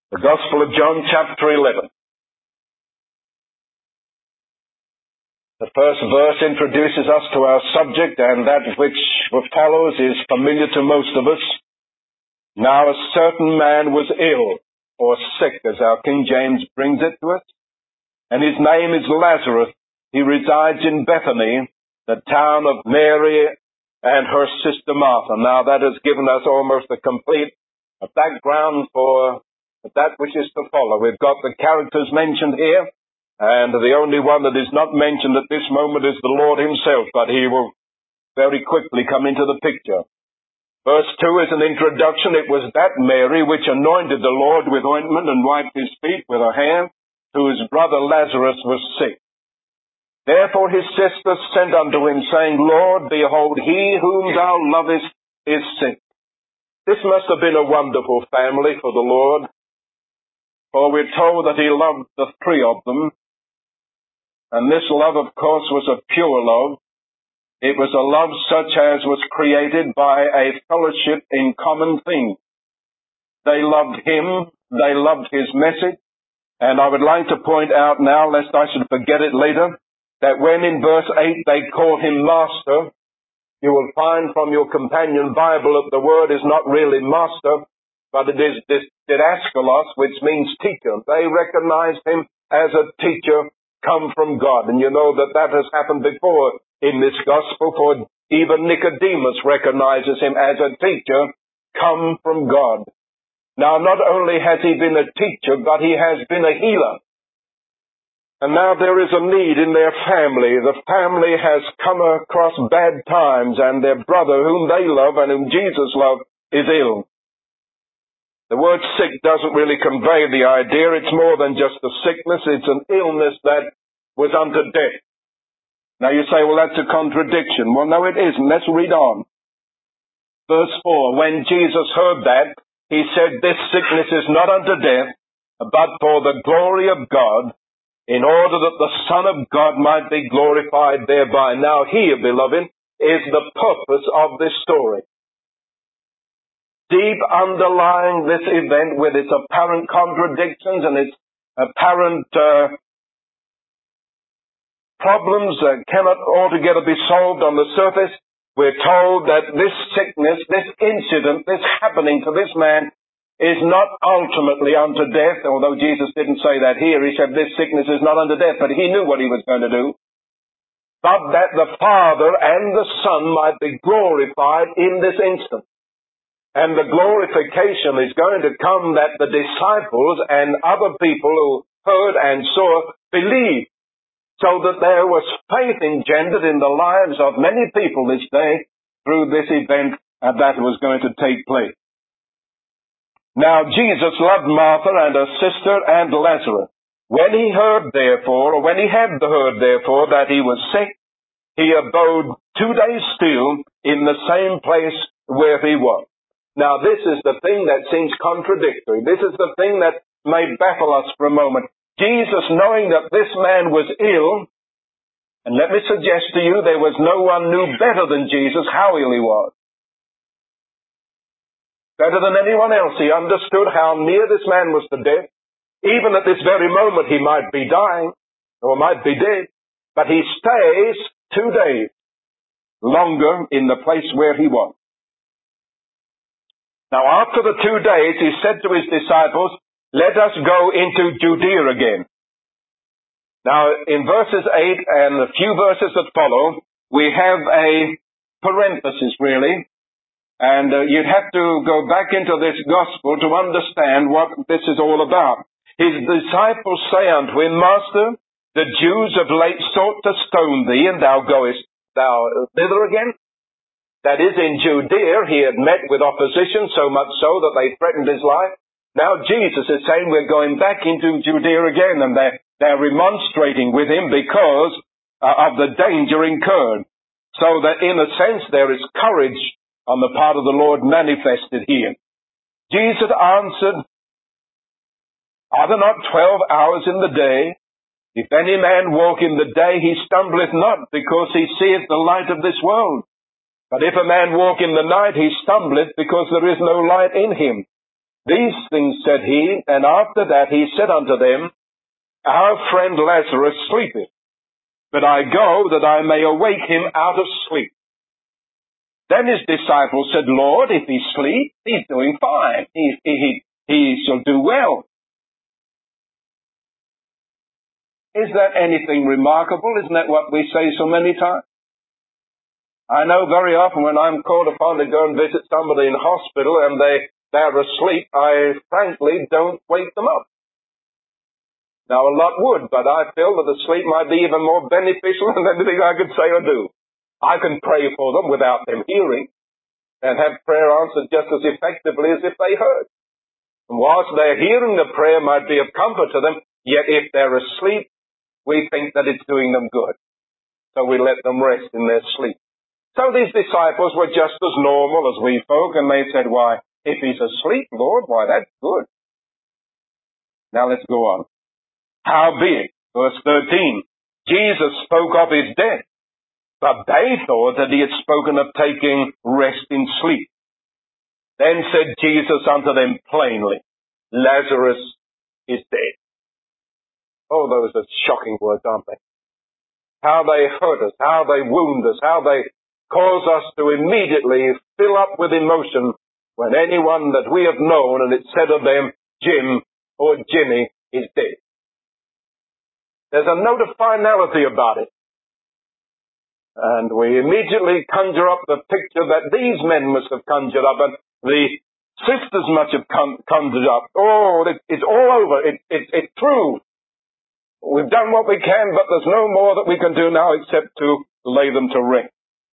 The Gospel of John, chapter 11. The first verse introduces us to our subject, and that which follows is familiar to most of us. Now a certain man was ill, or sick, as our King James brings it to us, and his name is Lazarus. He resides in Bethany, the town of Mary and her sister Martha. Now that has given us almost a complete background for that which is to follow. We've got the characters mentioned here, and the only one that is not mentioned at this moment is the Lord himself, but he will very quickly come into the picture. Verse 2 is an introduction. It was that Mary which anointed the Lord with ointment and wiped his feet with her hair, whose brother Lazarus was sick. Therefore his sisters sent unto him, saying, Lord, behold, he whom thou lovest is sick. This must have been a wonderful family for the Lord, for we're told that he loved the three of them. And this love, of course, was a pure love. It was a love such as was created by a fellowship in common things. They loved him. They loved his message. And I would like to point out now, lest I should forget it later, that when in verse 8 they call him Master, you will find from your companion Bible that the word is not really master, but it is didaskalos, which means teacher. They recognized him as a teacher come from God. And you know that has happened before in this gospel, for even Nicodemus recognizes him as a teacher come from God. Now, not only has he been a teacher, but he has been a healer. And now there is a need in their family. The family has come across bad times, and their brother, whom they love and whom Jesus loved, is ill. The word sick doesn't really convey the idea. It's more than just a sickness. It's an illness that was unto death. Now you say, well, that's a contradiction. Well, no, it isn't. Let's read on. Verse 4, when Jesus heard that, he said, this sickness is not unto death, but for the glory of God, in order that the Son of God might be glorified thereby. Now here, beloved, is the purpose of this story. Deep underlying this event with its apparent contradictions and its apparent problems that cannot altogether be solved on the surface, we're told that this sickness, this incident, this happening to this man is not ultimately unto death, although Jesus didn't say that here. He said this sickness is not unto death, but he knew what he was going to do. But that the Father and the Son might be glorified in this instant. And the glorification is going to come that the disciples and other people who heard and saw believed, so that there was faith engendered in the lives of many people this day through this event that was going to take place. Now Jesus loved Martha and her sister and Lazarus. When he heard therefore, or when he had heard therefore that he was sick, he abode 2 days still in the same place where he was. Now this is the thing that seems contradictory. This is the thing that may baffle us for a moment. Jesus, knowing that this man was ill, and let me suggest to you, there was no one knew better than Jesus how ill he was. Better than anyone else. He understood how near this man was to death. Even at this very moment he might be dying, or might be dead, but he stays 2 days longer in the place where he was. Now after the 2 days, he said to his disciples, let us go into Judea again. Now in verses 8 and a few verses that follow, we have a parenthesis really, and you'd have to go back into this gospel to understand what this is all about. His disciples say unto him, Master, the Jews of late sought to stone thee, and thou goest thou thither again? That is, in Judea, he had met with opposition, so much so that they threatened his life. Now Jesus is saying we're going back into Judea again, and they're remonstrating with him because of the danger incurred. So that in a sense there is courage on the part of the Lord manifested here. Jesus answered, are there not 12 hours in the day? If any man walk in the day, he stumbleth not, because he seeth the light of this world. But if a man walk in the night, he stumbleth, because there is no light in him. These things said he, and after that he said unto them, Our friend Lazarus sleepeth, but I go that I may awake him out of sleep. Then his disciples said, Lord, if he sleep, he's doing fine. He shall do well. Is that anything remarkable? Isn't that what we say so many times? I know very often when I'm called upon to go and visit somebody in hospital and they're asleep, I frankly don't wake them up. Now, a lot would, but I feel that the sleep might be even more beneficial than anything I could say or do. I can pray for them without them hearing and have prayer answered just as effectively as if they heard. And whilst they're hearing, the prayer might be of comfort to them, yet if they're asleep, we think that it's doing them good. So we let them rest in their sleep. So these disciples were just as normal as we folk, and they said, why, if he's asleep, Lord, why, that's good. Now let's go on. Howbeit, verse 13, Jesus spoke of his death, but they thought that he had spoken of taking rest in sleep. Then said Jesus unto them plainly, Lazarus is dead. Oh, those are shocking words, aren't they? How they hurt us, how they wound us, how they cause us to immediately fill up with emotion when anyone that we have known and it's said of them, Jim or Jimmy is dead. There's a note of finality about it. And we immediately conjure up the picture that these men must have conjured up and the sisters must have conjured up. Oh, it's all over. It's true. We've done what we can, but there's no more that we can do now except to lay them to rest.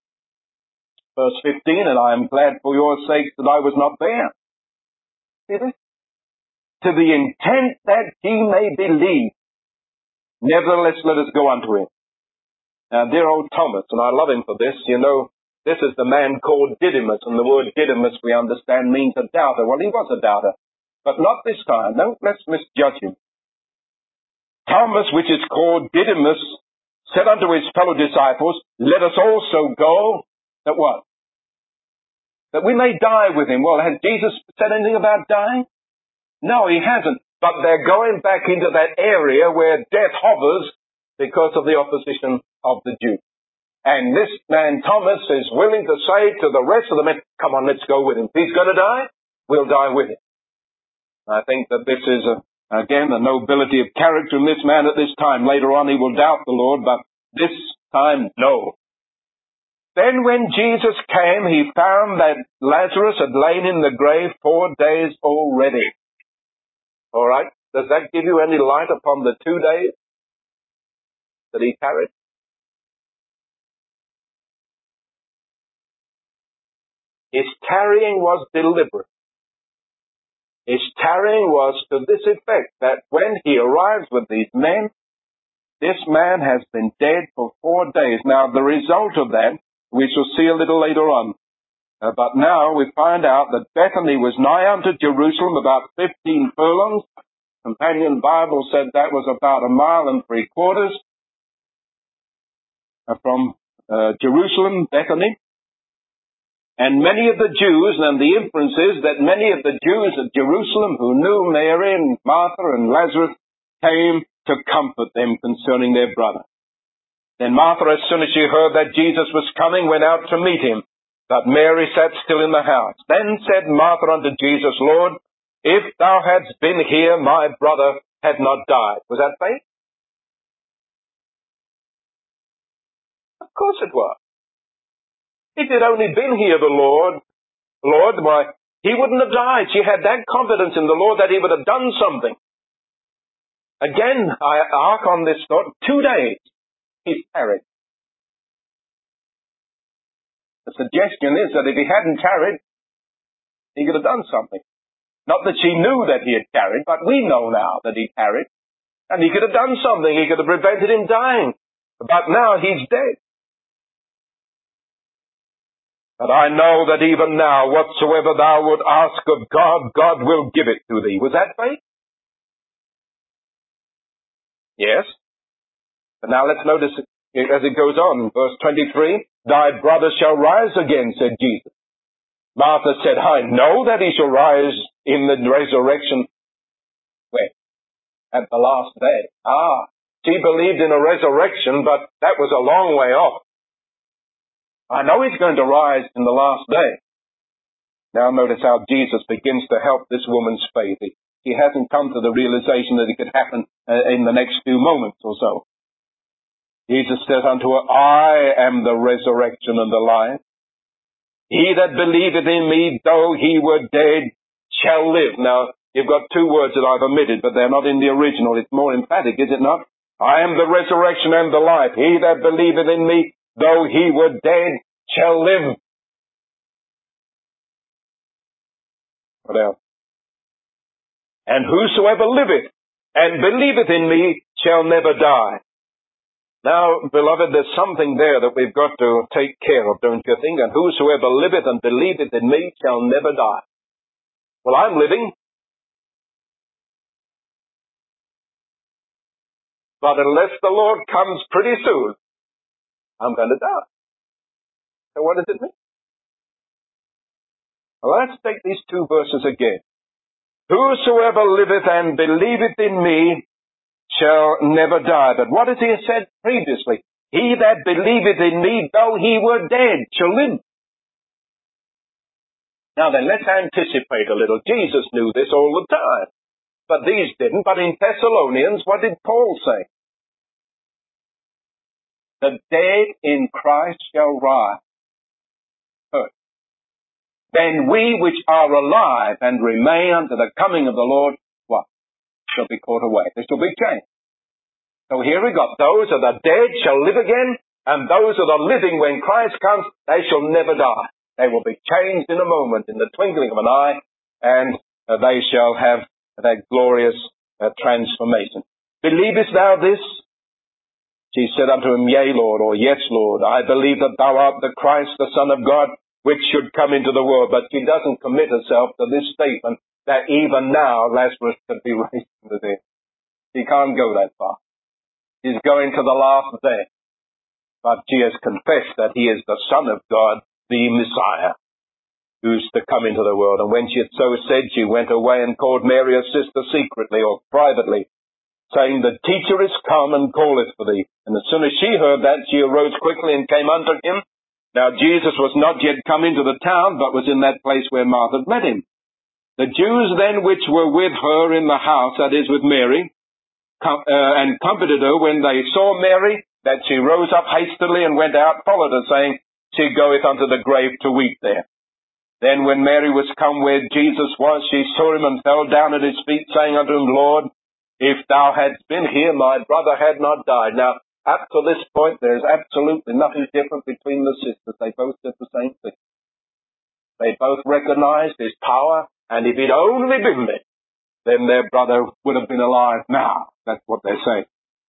Verse 15, and I am glad for your sakes that I was not there. See this? To the intent that ye may believe. Nevertheless, let us go unto him. Now, dear old Thomas, and I love him for this, you know, this is the man called Didymus, and the word Didymus, we understand, means a doubter. Well, he was a doubter, but not this time. No, let's misjudge him. Thomas, which is called Didymus, said unto his fellow disciples, let us also go, that what? That we may die with him. Well, has Jesus said anything about dying? No, he hasn't. But they're going back into that area where death hovers because of the opposition of the Jews. And this man, Thomas, is willing to say to the rest of the men, come on, let's go with him. If he's going to die, we'll die with him. I think that this is, again, the nobility of character in this man at this time. Later on, he will doubt the Lord, but this time, no. Then when Jesus came, he found that Lazarus had lain in the grave 4 days already. All right? Does that give you any light upon the 2 days that he tarried? His tarrying was deliberate. His tarrying was to this effect, that when he arrives with these men, this man has been dead for 4 days. Now, the result of that, we shall see a little later on. But now we find out that Bethany was nigh unto Jerusalem, about 15 furlongs. Companion Bible said that was about 1.75 miles from Jerusalem, Bethany. And many of the Jews, and the inference is that many of the Jews at Jerusalem who knew Mary and Martha and Lazarus came to comfort them concerning their brother. Then Martha, as soon as she heard that Jesus was coming, went out to meet him, but Mary sat still in the house. Then said Martha unto Jesus, Lord, if thou hadst been here, my brother had not died. Was that faith? Of course it was. If it had only been here, the Lord, why, he wouldn't have died. She had that confidence in the Lord that he would have done something. Again, I arc on this thought, 2 days he's tarried. The suggestion is that if he hadn't tarried, he could have done something. Not that she knew that he had tarried, but we know now that he tarried. And he could have done something. He could have prevented him dying. But now he's dead. But I know that even now, whatsoever thou would ask of God, God will give it to thee. Was that faith? Yes. But now let's notice as it goes on, verse 23, thy brother shall rise again, said Jesus. Martha said, I know that he shall rise in the resurrection. Where? At the last day. She believed in a resurrection, but that was a long way off. I know he's going to rise in the last day. Now notice how Jesus begins to help this woman's faith. He hasn't come to the realization that it could happen in the next few moments or so. Jesus said unto her, I am the resurrection and the life. He that believeth in me, though he were dead, shall live. Now, you've got two words that I've omitted, but they're not in the original. It's more emphatic, is it not? I am the resurrection and the life. He that believeth in me, though he were dead, shall live. What else? And whosoever liveth and believeth in me shall never die. Now, beloved, there's something there that we've got to take care of, don't you think? And whosoever liveth and believeth in me shall never die. Well, I'm living. But unless the Lord comes pretty soon, I'm going to die. So what does it mean? Well, let's take these two verses again. Whosoever liveth and believeth in me shall never die. But what has he said previously? He that believeth in me, though he were dead, shall live. Now then, let's anticipate a little. Jesus knew this all the time, but these didn't. But in Thessalonians, what did Paul say? The dead in Christ shall rise first. Then we which are alive and remain unto the coming of the Lord, what? Shall be caught away. There shall be changed. So here we got, those of the dead shall live again, and those of the living when Christ comes, they shall never die. They will be changed in a moment, in the twinkling of an eye, and they shall have that glorious transformation. Believest thou this? She said unto him, Yea, Lord, or Yes, Lord, I believe that thou art the Christ, the Son of God, which should come into the world. But she doesn't commit herself to this statement that even now Lazarus could be raised from the dead. She can't go that far. She's going to the last day. But she has confessed that he is the Son of God, the Messiah, who's to come into the world. And when she had so said, she went away and called Mary her sister secretly or privately, saying, The teacher is come and calleth for thee. And as soon as she heard that, she arose quickly and came unto him. Now Jesus was not yet come into the town, but was in that place where Martha had met him. The Jews then which were with her in the house, that is with Mary, and comforted her when they saw Mary, that she rose up hastily and went out, followed her, saying, She goeth unto the grave to weep there. Then when Mary was come where Jesus was, she saw him and fell down at his feet, saying unto him, Lord, if thou hadst been here, my brother had not died. Now, up to this point, there is absolutely nothing different between the sisters. They both did the same thing. They both recognized his power, and if he'd only been there, then their brother would have been alive now. That's what they say.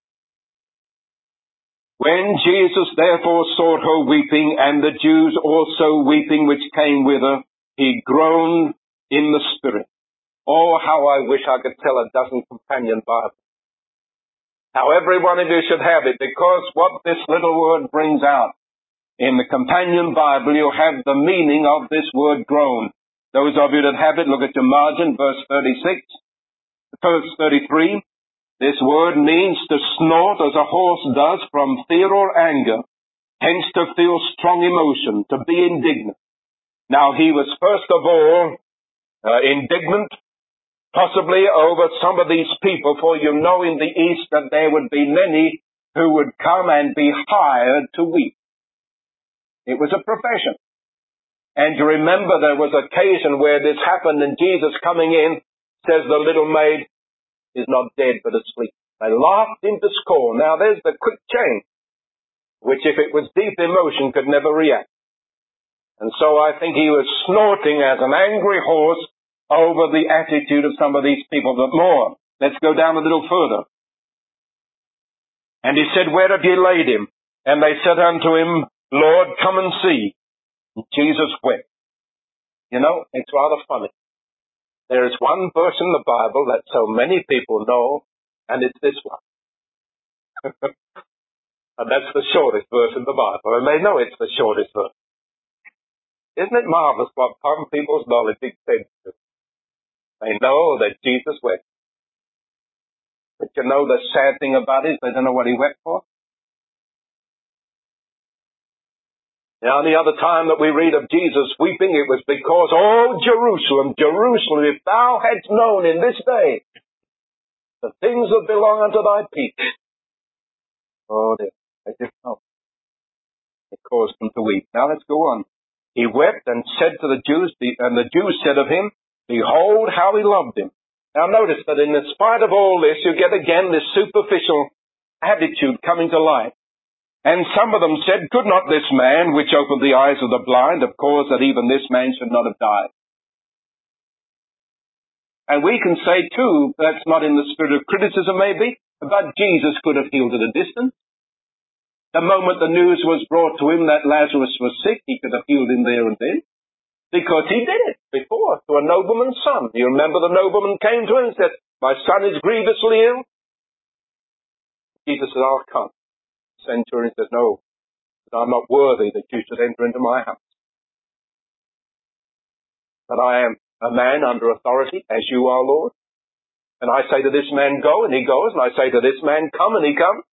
When Jesus therefore saw her weeping, and the Jews also weeping which came with her, he groaned in the spirit. Oh, how I wish I could tell a dozen companion Bibles. How every one of you should have it, because what this little word brings out. In the companion Bible, you have the meaning of this word groan. Those of you that have it, look at your margin, verse 36. Verse 33, this word means to snort as a horse does from fear or anger, hence to feel strong emotion, to be indignant. Now he was first of all indignant, possibly over some of these people, for you know in the East that there would be many who would come and be hired to weep. It was a profession. And you remember there was an occasion where this happened, and Jesus coming in says the little maid is not dead but asleep. They laughed him to scorn. Now there's the quick change, which if it was deep emotion could never react. And so I think he was snorting as an angry horse over the attitude of some of these people. But more, let's go down a little further. And he said, Where have ye laid him? And they said unto him, Lord, come and see. And Jesus wept. You know, it's rather funny. There is one verse in the Bible that so many people know, and it's this one. And that's the shortest verse in the Bible. And they know it's the shortest verse. Isn't it marvelous what some people's knowledge extends to? They know that Jesus wept. But you know the sad thing about it is they don't know what he wept for? Now, the other time that we read of Jesus weeping, it was because, oh, Jerusalem, Jerusalem, if thou hadst known in this day the things that belong unto thy people. Oh, they didn't know. It caused them to weep. Now, let's go on. He wept and said to the Jews, and the Jews said of him, behold how he loved him. Now, notice that in spite of all this, you get again this superficial attitude coming to light. And some of them said, could not this man, which opened the eyes of the blind, have caused that even this man should not have died? And we can say, too, that's not in the spirit of criticism, maybe, but Jesus could have healed at a distance. The moment the news was brought to him that Lazarus was sick, he could have healed him there and then, because he did it before to a nobleman's son. You remember the nobleman came to him and said, my son is grievously ill. Jesus said, I'll come. Centurion says, no, I'm not worthy that you should enter into my house. But I am a man under authority, as you are, Lord. And I say to this man, go, and he goes. And I say to this man, come, and he comes.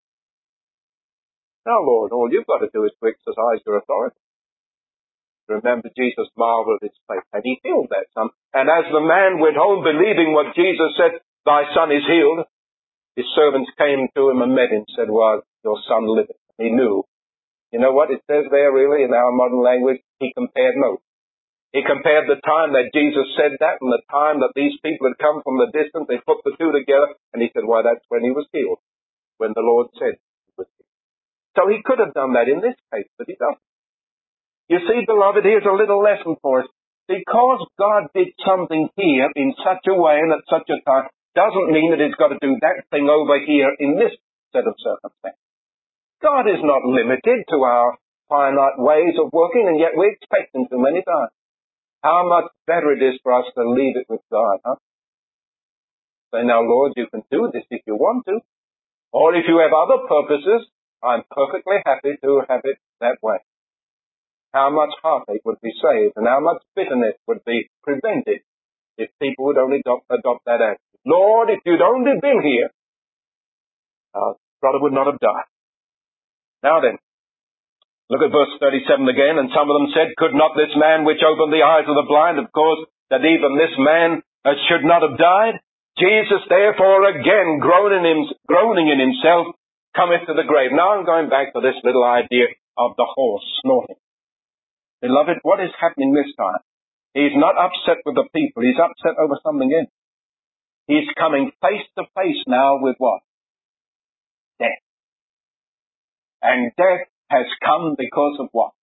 Now, Lord, all you've got to do is to exercise your authority. Remember, Jesus marveled at his faith, and he healed that son. And as the man went home believing what Jesus said, thy son is healed, his servants came to him and met him, said, well, your son liveth. He knew. You know what it says there really in our modern language? He compared notes. He compared the time that Jesus said that and the time that these people had come from the distance. They put the two together and he said, why, that's when he was healed. When the Lord said he was healed. So he could have done that in this case, but he doesn't. You see, beloved, here's a little lesson for us. Because God did something here in such a way and at such a time, doesn't mean that he's got to do that thing over here in this set of circumstances. God is not limited to our finite ways of working, and yet we expect him to many times. How much better it is for us to leave it with God, huh? Say, now, Lord, you can do this if you want to. Or if you have other purposes, I'm perfectly happy to have it that way. How much heartache would be saved, and how much bitterness would be prevented if people would only adopt that attitude. Lord, if you'd only been here, our brother would not have died. Now then, look at verse 37 again. And some of them said, could not this man which opened the eyes of the blind have caused that even this man should not have died? Jesus therefore again groaning in himself cometh to the grave. Now I'm going back to this little idea of the horse snorting. Beloved, what is happening this time? He's not upset with the people. He's upset over something else. He's coming face to face now with what? Death. And death has come because of what?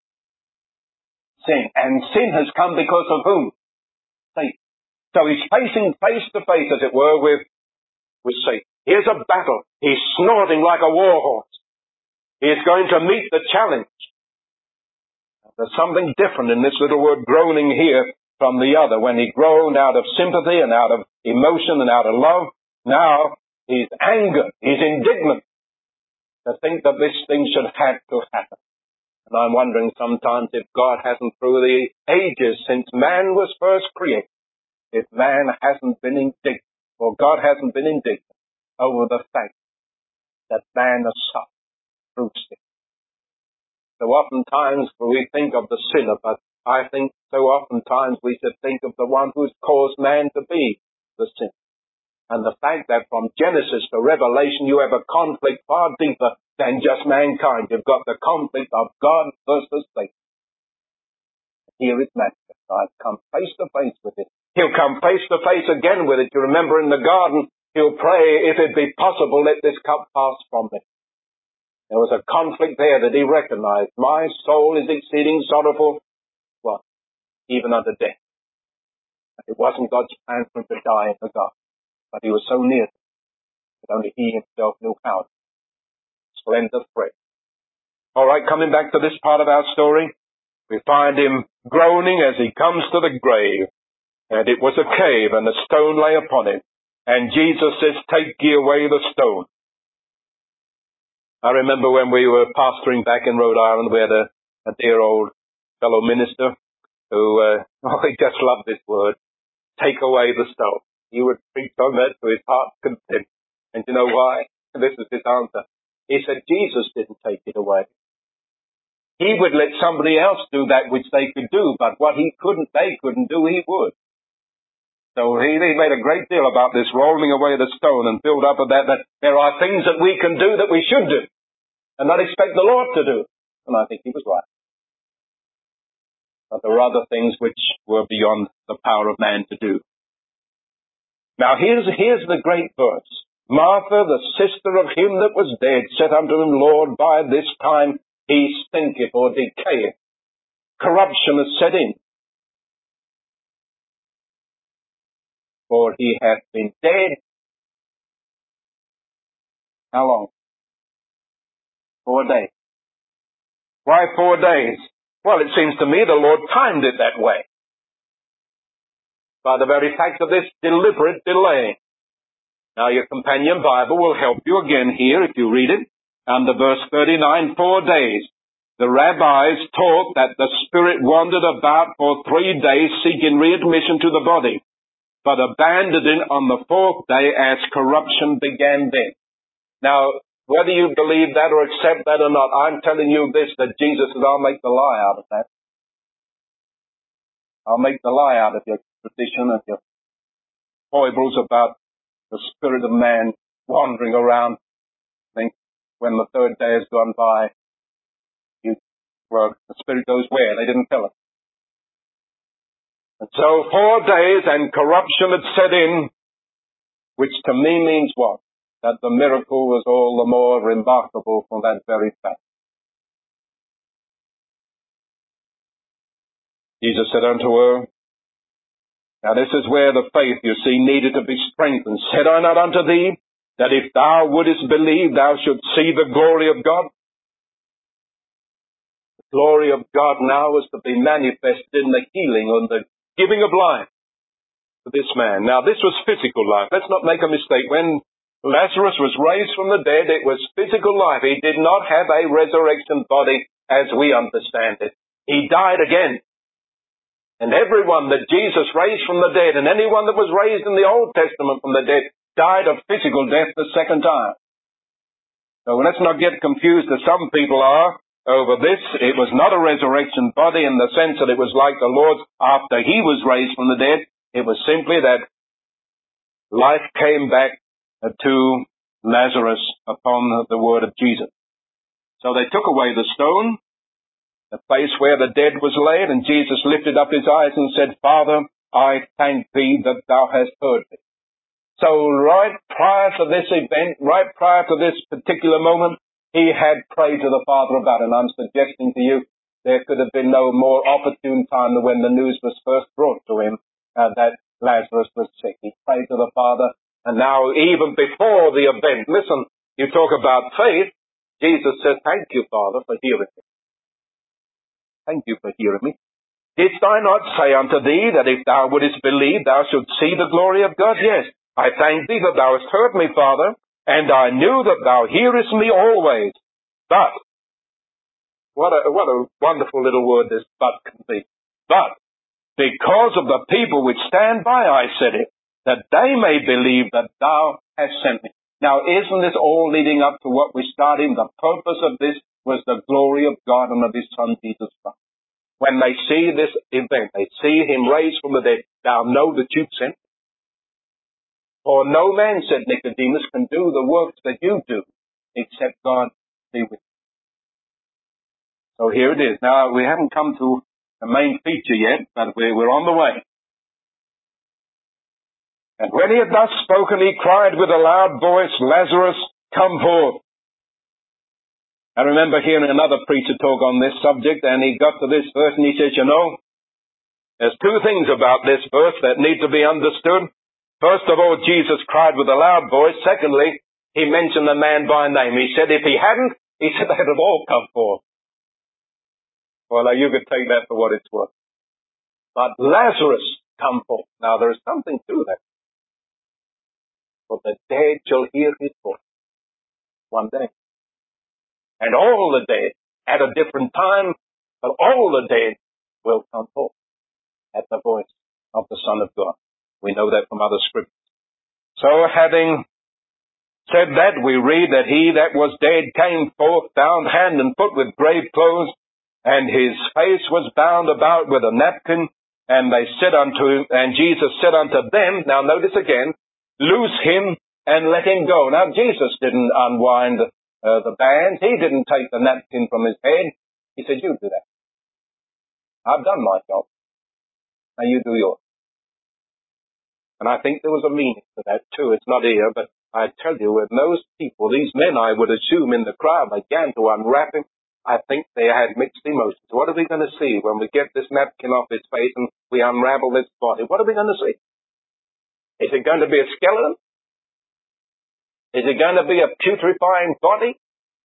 Sin. And sin has come because of whom? Satan. So he's facing face to face, as it were, with Satan. Here's a battle. He's snorting like a war horse. He's going to meet the challenge. There's something different in this little word groaning here from the other. When he groaned out of sympathy and out of emotion and out of love, now he's angered. He's indignant to think that this thing should have to happen. And I'm wondering sometimes if God hasn't, through the ages since man was first created, if man hasn't been indignant, or God hasn't been indignant over the fact that man has suffered through sin. So oftentimes we think of the sinner, but I think so oftentimes we should think of the one who's caused man to be the sinner. And the fact that from Genesis to Revelation you have a conflict far deeper than just mankind. You've got the conflict of God versus Satan. Here it's manifest. I've come face to face with it. He'll come face to face again with it. You remember in the garden, he'll pray, if it be possible, let this cup pass from me. There was a conflict there that he recognized. My soul is exceeding sorrowful. What? Even unto death. It wasn't God's plan for him to die in the garden. But he was so near that only he himself knew how. Slender thread. All right, coming back to this part of our story, we find him groaning as he comes to the grave. And it was a cave, and a stone lay upon it. And Jesus says, take ye away the stone. I remember when we were pastoring back in Rhode Island, we had a dear old fellow minister who, he just loved this word, take away the stone. He would preach on that to his heart's content. And you know why? This is his answer. He said Jesus didn't take it away. He would let somebody else do that which they could do, but what they couldn't do, he would. So he made a great deal about this rolling away the stone and build up of that there are things that we can do that we should do and not expect the Lord to do. And I think he was right. But there were other things which were beyond the power of man to do. Now here's the great verse. Martha, the sister of him that was dead, said unto him, Lord, by this time he stinketh or decayeth. Corruption has set in. For he hath been dead. How long? 4 days. Why 4 days? Well, it seems to me the Lord timed it that way. By the very fact of this deliberate delay. Now your companion Bible will help you again here if you read it. Under verse 39, 4 days. The rabbis taught that the spirit wandered about for 3 days seeking readmission to the body, but abandoned it on the 4th day as corruption began then. Now, whether you believe that or accept that or not, I'm telling you this, that Jesus says, I'll make the lie out of that. I'll make the lie out of your tradition, of your foibles about the spirit of man wandering around. I think when the 3rd day has gone by, the spirit goes where? They didn't tell us. And so 4 days and corruption had set in, which to me means what? That the miracle was all the more remarkable for that very fact. Jesus said unto her, now this is where the faith, you see, needed to be strengthened. Said I not unto thee, that if thou wouldest believe, thou shouldst see the glory of God? The glory of God now was to be manifested in the healing and the giving of life to this man. Now this was physical life. Let's not make a mistake. When Lazarus was raised from the dead, it was physical life. He did not have a resurrection body as we understand it. He died again. And everyone that Jesus raised from the dead, and anyone that was raised in the Old Testament from the dead, died of physical death the second time. So let's not get confused as some people are over this. It was not a resurrection body in the sense that it was like the Lord's after he was raised from the dead. It was simply that life came back to Lazarus upon the word of Jesus. So they took away the stone, the place where the dead was laid, and Jesus lifted up his eyes and said, Father, I thank thee that thou hast heard me. So right prior to this event, right prior to this particular moment, he had prayed to the Father about it. And I'm suggesting to you, there could have been no more opportune time than when the news was first brought to him that Lazarus was sick. He prayed to the Father, and now even before the event, listen, you talk about faith, Jesus said, thank you, Father, for hearing me. Thank you for hearing me. Didst I not say unto thee that if thou wouldest believe, thou shouldst see the glory of God? Yes, I thank thee that thou hast heard me, Father, and I knew that thou hearest me always. But, what a wonderful little word this but can be. But, because of the people which stand by, I said it, that they may believe that thou hast sent me. Now, isn't this all leading up to what we started? The purpose of this was the glory of God and of his Son, Jesus Christ. When they see this event, they see him raised from the dead, thou know that you've sent me. For no man, said Nicodemus, can do the works that you do, except God be with you. So here it is. Now, we haven't come to the main feature yet, but we're on the way. And when he had thus spoken, he cried with a loud voice, Lazarus, come forth. I remember hearing another preacher talk on this subject, and he got to this verse, and he says, you know, there's two things about this verse that need to be understood. First of all, Jesus cried with a loud voice. Secondly, he mentioned the man by name. He said if he hadn't, he said they'd have all come forth. Well, now you could take that for what it's worth. But Lazarus, come forth. Now there is something to that. For the dead shall hear his voice one day. And all the dead, at a different time, but all the dead will come forth. at the voice of the Son of God. We know that from other scriptures. So having said that, we read that he that was dead came forth, bound hand and foot with grave clothes, and his face was bound about with a napkin. And Jesus said unto them, now notice again, loose him and let him go. Now Jesus didn't unwind the bands. He didn't take the napkin from his head. He said, you do that. I've done my job. Now you do yours. And I think there was a meaning to that too. It's not here, but I tell you, when those people, these men I would assume in the crowd, began to unwrap him, I think they had mixed emotions. What are we going to see when we get this napkin off his face and we unravel this body? What are we going to see? Is it going to be a skeleton? Is it going to be a putrefying body?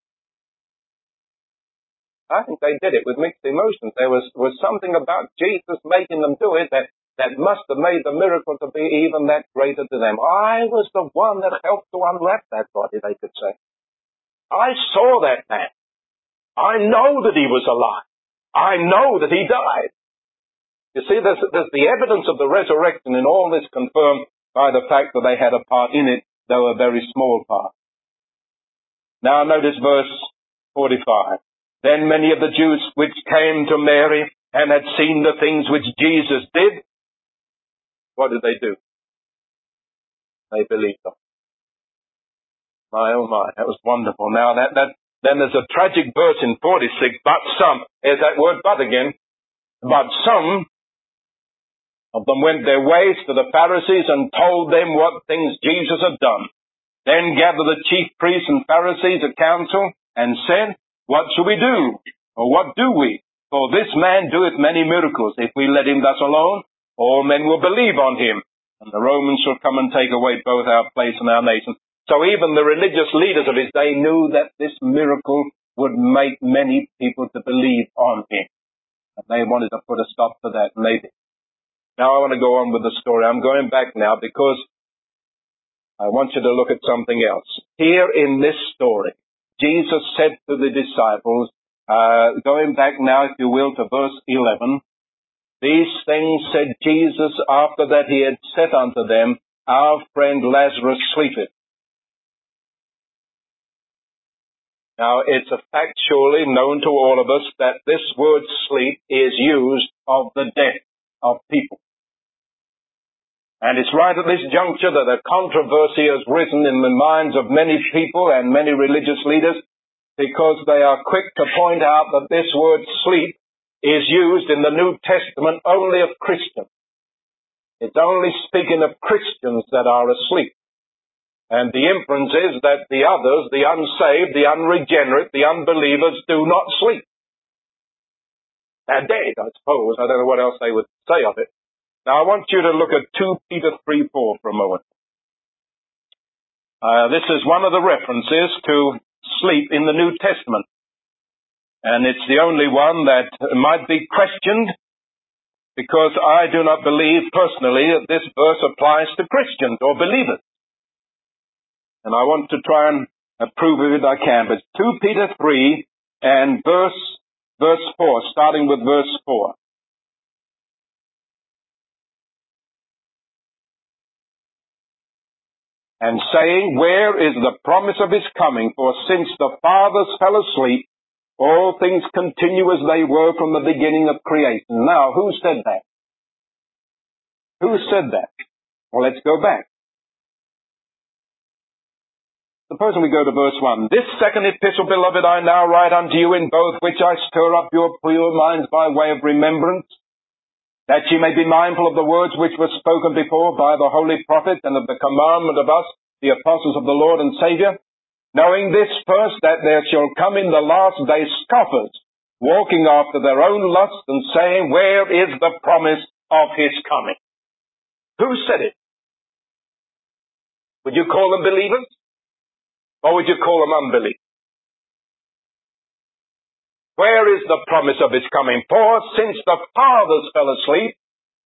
I think they did it with mixed emotions. There was something about Jesus making them do it that must have made the miracle to be even that greater to them. I was the one that helped to unwrap that body, they could say. I saw that man. I know that he was alive. I know that he died. You see, there's the evidence of the resurrection in all this, confirmed by the fact that they had a part in it, though a very small part. Now notice verse 45. Then many of the Jews which came to Mary and had seen the things which Jesus did, what did they do? They believed him. My, oh my, that was wonderful. Now then there's a tragic verse in 46, but some, there's that word but again, but some of them went their ways to the Pharisees and told them what things Jesus had done. Then gathered the chief priests and Pharisees a council and said, what shall we do? Or what do we? For this man doeth many miracles. If we let him thus alone, all men will believe on him. And the Romans shall come and take away both our place and our nation. So even the religious leaders of his day knew that this miracle would make many people to believe on him. And they wanted to put a stop to that, maybe. Now I want to go on with the story. I'm going back now because I want you to look at something else. Here in this story, Jesus said to the disciples, going back now, if you will, to verse 11, these things said Jesus after that he had said unto them, our friend Lazarus sleepeth. Now, it's a fact surely known to all of us that this word sleep is used of the death of people. And it's right at this juncture that a controversy has risen in the minds of many people and many religious leaders, because they are quick to point out that this word sleep is used in the New Testament only of Christians. It's only speaking of Christians that are asleep. And the inference is that the others, the unsaved, the unregenerate, the unbelievers, do not sleep. They're dead, I suppose. I don't know what else they would say of it. Now, I want you to look at 2 Peter 3:4 for a moment. This is one of the references to sleep in the New Testament. And it's the only one that might be questioned, because I do not believe personally that this verse applies to Christians or believers. And I want to try and prove it if I can. But 2 Peter 3 and verse 4, starting with verse 4. And saying, where is the promise of his coming? For since the fathers fell asleep, all things continue as they were from the beginning of creation. Now, who said that? Who said that? Well, let's go back. Suppose we go to verse 1. This second epistle, beloved, I now write unto you, in both which I stir up your pure minds by way of remembrance, that ye may be mindful of the words which were spoken before by the holy prophets, and of the commandment of us, the apostles of the Lord and Saviour, knowing this first, that there shall come in the last days scoffers, walking after their own lusts, and saying, where is the promise of his coming? Who said it? Would you call them believers? Or would you call them unbelievers? Where is the promise of his coming? For since the fathers fell asleep.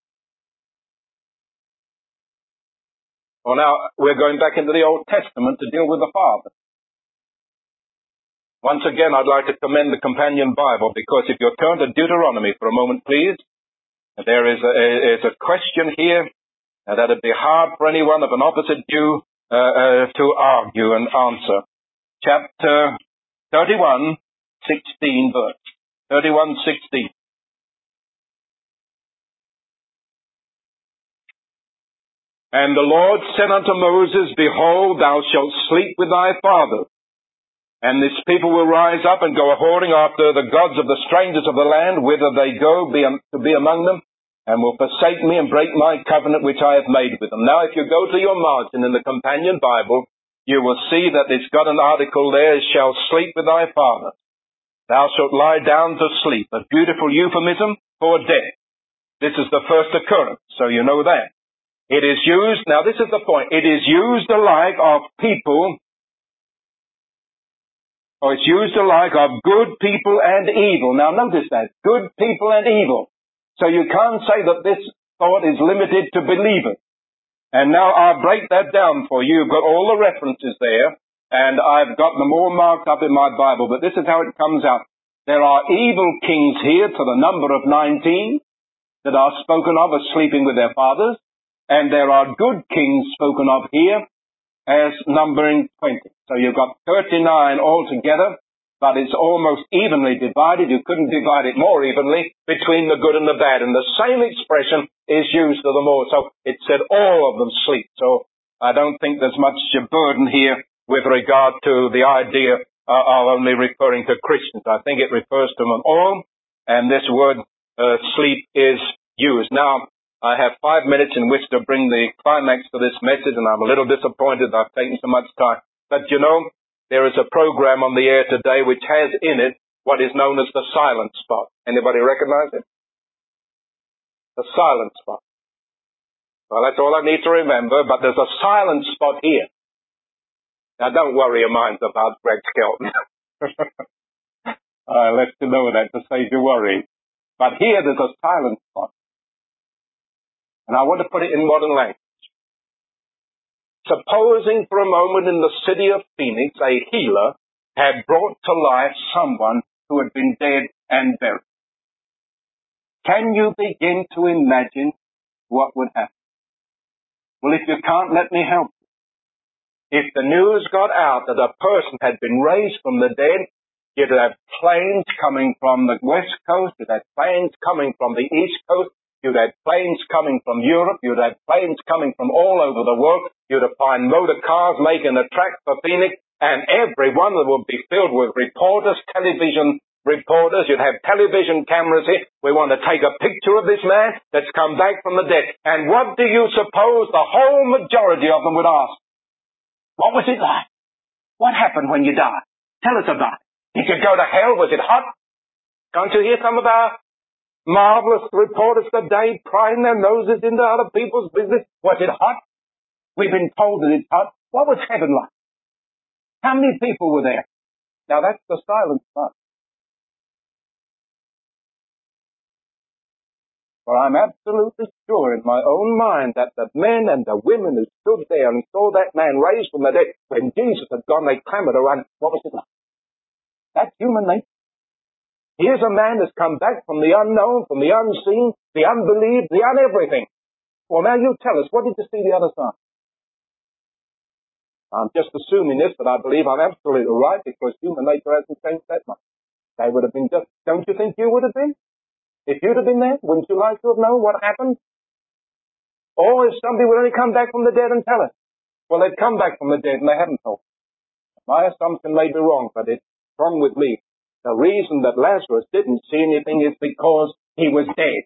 Well, now, we're going back into the Old Testament to deal with the fathers. Once again, I'd like to commend the Companion Bible, because if you'll turn to Deuteronomy for a moment, please, There is a question here that would be hard for anyone of an opposite view to argue and answer. Chapter 31, 16 verse. 31:16. And the Lord said unto Moses, Behold, thou shalt sleep with thy fathers, and this people will rise up and go a-whoring after the gods of the strangers of the land, whither they go to be among them, and will forsake me and break my covenant which I have made with them. Now, if you go to your margin in the Companion Bible, you will see that it's got an article there, shall sleep with thy fathers. Thou shalt lie down to sleep. A beautiful euphemism for death. This is the first occurrence, so you know that. It is used, now this is the point, it is used alike of people, or it's used alike of good people and evil. Now notice that, good people and evil. So you can't say that this thought is limited to believers. And now I'll break that down for you. You've got all the references there, and I've got them all marked up in my Bible, but this is how it comes out. There are evil kings here to the number of 19 that are spoken of as sleeping with their fathers. And there are good kings spoken of here as numbering 20. So you've got 39 altogether, but it's almost evenly divided. You couldn't divide it more evenly between the good and the bad. And the same expression is used of them all. So it said all of them sleep. So I don't think there's much burden here with regard to the idea of only referring to Christians. I think it refers to them all. And this word sleep is used. Now, I have 5 minutes in which to bring the climax to this message, and I'm a little disappointed I've taken so much time. But you know, there is a program on the air today which has in it what is known as the silent spot. Anybody recognize it? The silent spot. Well, that's all I need to remember, but there's a silent spot here. Now, don't worry your minds about Greg Skelton. I let you know that to save you worry. But here there's a silent spot. And I want to put it in modern language. Supposing for a moment in the city of Phoenix, a healer had brought to life someone who had been dead and buried. Can you begin to imagine what would happen? Well, if you can't, let me help you. If the news got out that a person had been raised from the dead, you'd have planes coming from the west coast, you'd have planes coming from the east coast, you'd have planes coming from Europe. You'd have planes coming from all over the world. You'd have find motor cars making a track for Phoenix, and every one of them would be filled with reporters, television reporters. You'd have television cameras here. We want to take a picture of this man that's come back from the dead. And what do you suppose the whole majority of them would ask? What was it like? What happened when you died? Tell us about it. Did you go to hell? Was it hot? Can't you hear some of our marvelous reporters today prying their noses into other people's business? Was it hot? We've been told that it's hot. What was heaven like? How many people were there? Now that's the silent spot. For I'm absolutely sure in my own mind that the men and the women who stood there and saw that man raised from the dead, when Jesus had gone, they clamored around. What was it like? That's human nature. Here's a man that's come back from the unknown, from the unseen, the unbelieved, the uneverything. Well, now you tell us, what did you see the other side? I'm just assuming this, but I believe I'm absolutely right, because human nature hasn't changed that much. They would have been just, don't you think you would have been? If you'd have been there, wouldn't you like to have known what happened? Or if somebody would only come back from the dead and tell us. Well, they'd come back from the dead and they haven't told us. My assumption may be wrong, but it's wrong with me. The reason that Lazarus didn't see anything is because he was dead.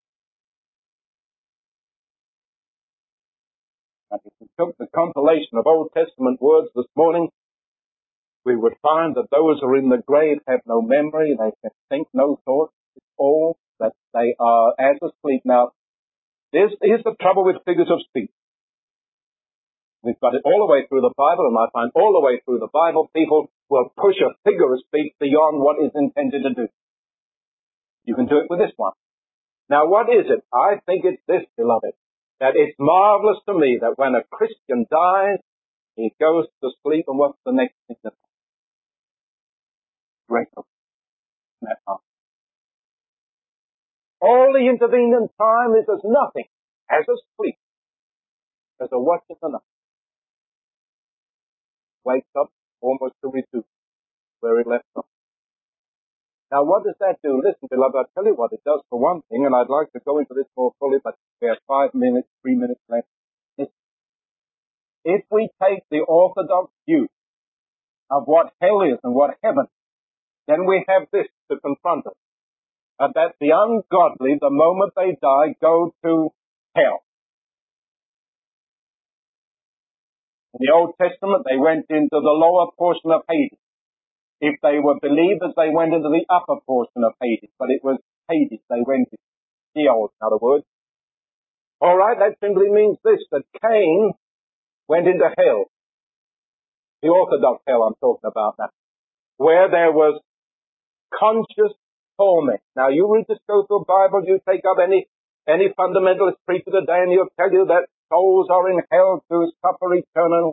And if we took the compilation of Old Testament words this morning, we would find that those who are in the grave have no memory, they can think no thought. It's all that they are as asleep. Now, here's the trouble with figures of speech. We've got it all the way through the Bible, and I find all the way through the Bible, people will push a figure of speech beyond what is intended to do. You can do it with this one. Now, what is it? I think it's this, beloved, that it's marvelous to me that when a Christian dies, he goes to sleep, and what's the next thing that happens? Break up. All the intervening time is as nothing, as asleep, as a watch in the night. Wakes up almost to resume where he left off. Now what does that do? Listen, beloved, I'll tell you what it does for one thing, and I'd like to go into this more fully, but we have 5 minutes, 3 minutes left. If we take the orthodox view of what hell is and what heaven is, then we have this to confront us. That the ungodly, the moment they die, go to hell. In the Old Testament, they went into the lower portion of Hades. If they were believers, they went into the upper portion of Hades. But it was Hades they went into. Sheol, in other words. All right, that simply means this, that Cain went into hell. The orthodox hell I'm talking about now. Where there was conscious torment. Now you read the Scofield Bible, you take up any fundamentalist preacher today and he'll tell you that souls are in hell to suffer eternal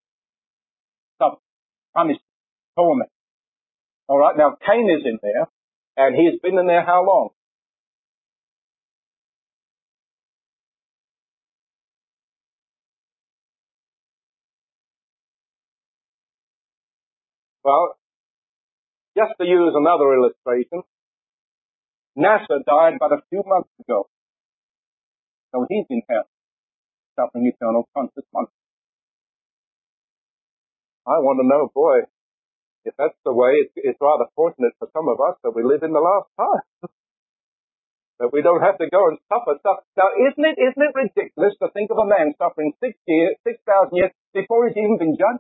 punishment, torment. All right, now Cain is in there, and he's been in there how long? Well, just to use another illustration, NASA died but a few months ago. So he's in hell, suffering eternal conscious punishment. I want to know, boy, if that's the way, it's rather fortunate for some of us that we live in the last time. That we don't have to go and suffer stuff. Now, isn't it ridiculous to think of a man suffering 6,000 years before he's even been judged?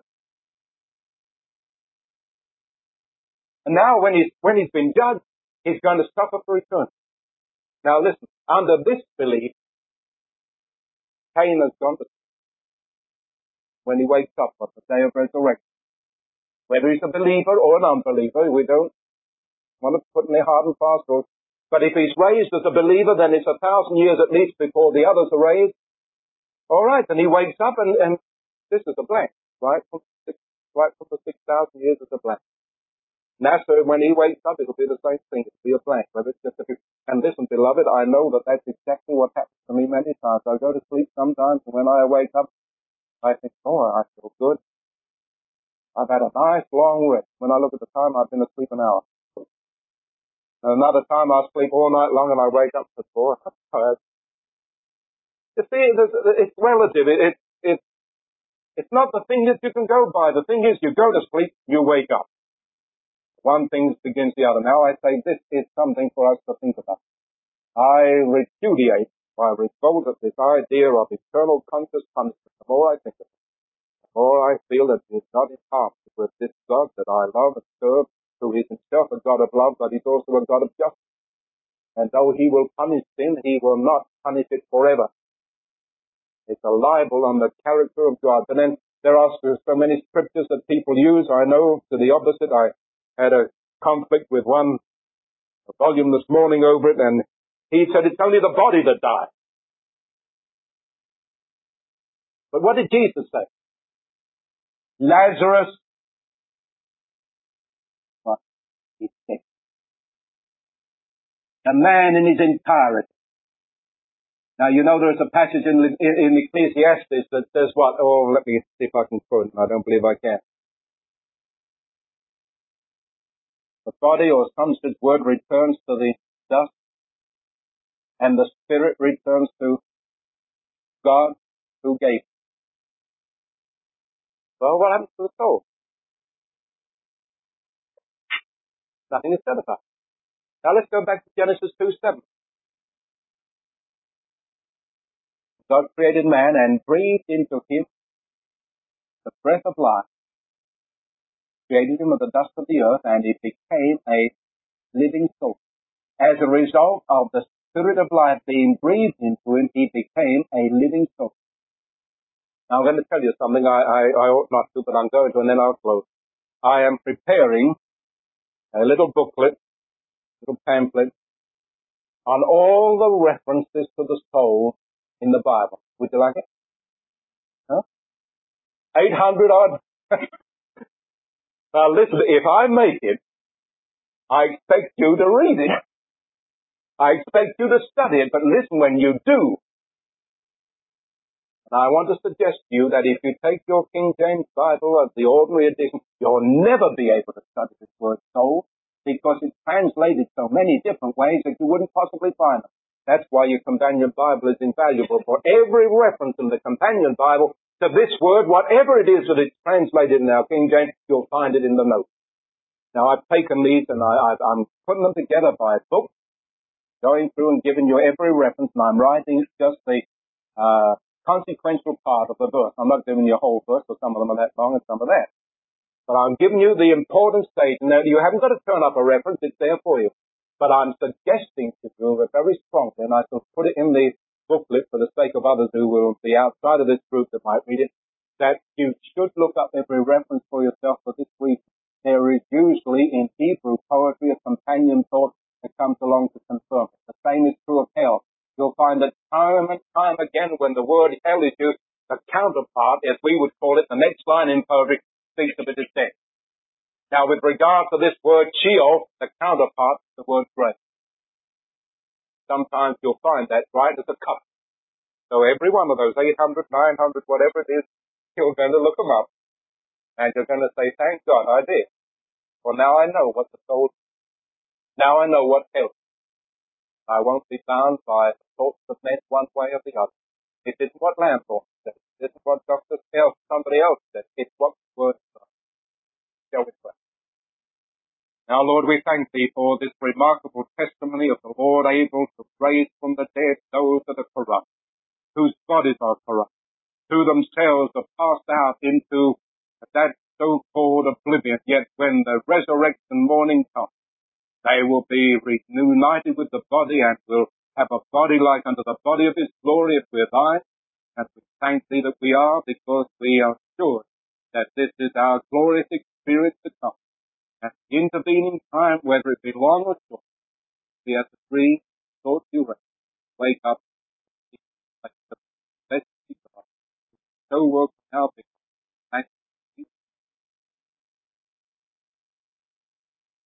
And now when he's been judged, he's going to suffer for eternity. Now listen, under this belief, Cain has gone to when he wakes up on the day of resurrection. Whether he's a believer or an unbeliever, we don't want to put any hard and fast rules. But if he's raised as a believer, then it's 1,000 years at least before the others are raised. All right, and he wakes up and this is a blank, right from the 6,000 years is a blank. NASA, when he wakes up, it'll be the same thing. It'll be a blank. Whether it's just a few. And listen, beloved, I know that that's exactly what happens to me many times. I go to sleep sometimes, and when I wake up, I think, oh, I feel good. I've had a nice long rest. When I look at the time, I've been asleep an hour. And another time, I sleep all night long, and I wake up at 4. I'm tired. You see, it's relative. It's not the thing that you can go by. The thing is, you go to sleep, you wake up. One thing begins the other. Now I say this is something for us to think about. I repudiate, I revolt at this idea of eternal conscious punishment. The more I think of it, the more I feel that it is not in harmony with this God that I love and serve, who is himself a God of love, but he's also a God of justice. And though he will punish sin, he will not punish it forever. It's a libel on the character of God. And then there are so many scriptures that people use. I know to the opposite. I had a conflict with a volume this morning over it, and he said it's only the body that dies. But what did Jesus say? Lazarus, what? He's sick. A man in his entirety. Now, you know there's a passage in Ecclesiastes that says what? Oh, let me see if I can quote it. I don't believe I can. The body, or some such word, returns to the dust, and the spirit returns to God who gave it. Well, what happens to the soul? Nothing is said about it. Now let's go back to Genesis 2:7. God created man and breathed into him the breath of life, created him of the dust of the earth, and he became a living soul. As a result of the spirit of life being breathed into him, he became a living soul. Now I'm going to tell you something I ought not to, but I'm going to, and then I'll close. I am preparing a little booklet, little pamphlet, on all the references to the soul in the Bible. Would you like it? Huh? 800 odd. Now listen, if I make it, I expect you to read it. I expect you to study it, but listen, when you do, and I want to suggest to you that if you take your King James Bible as the ordinary edition, you'll never be able to study this word soul, because it's translated so many different ways that you wouldn't possibly find them. That's why your companion Bible is invaluable. For every reference in the companion Bible to this word, whatever it is that it's translated in our King James, you'll find it in the notes. Now, I've taken these and I'm putting them together by book, going through and giving you every reference, and I'm writing just the consequential part of the verse. I'm not giving you a whole verse, because some of them are that long and some are that. But I'm giving you the important stage. Now, you haven't got to turn up a reference, it's there for you. But I'm suggesting to you very strongly, and I shall put it in the booklet for the sake of others who will be outside of this group that might read it, that you should look up every reference for yourself for this reason. There is usually in Hebrew poetry a companion thought that comes along to confirm it. The same is true of hell. You'll find that time and time again when the word hell is used, the counterpart, as we would call it, the next line in poetry, speaks of it as death. Now, with regard to this word Sheol, the counterpart is the word grave. Sometimes you'll find that right as a cup. So every one of those 800, 900, whatever it is, you're going to look them up. And you're going to say, thank God I did. For now I know what the soul is. Now I know what hell is. I won't be bound by the thoughts of men one way or the other. It isn't what Lamthorpe said. It isn't what Dr. Scales, somebody else said. It's what the word says. Shall we pray? Now, Lord, we thank Thee for this remarkable testimony of the Lord able to raise from the dead those that are corrupt, whose bodies are corrupt, who themselves are passed out into that so-called oblivion, yet when the resurrection morning comes, they will be reunited with the body and will have a body like unto the body of His glory if we're Thine. And we thank Thee that we are, because we are sure that this is our glorious experience to come. And the intervening time, whether it be long or short, we have to breathe, short duration, wake up, like the best people, so work now.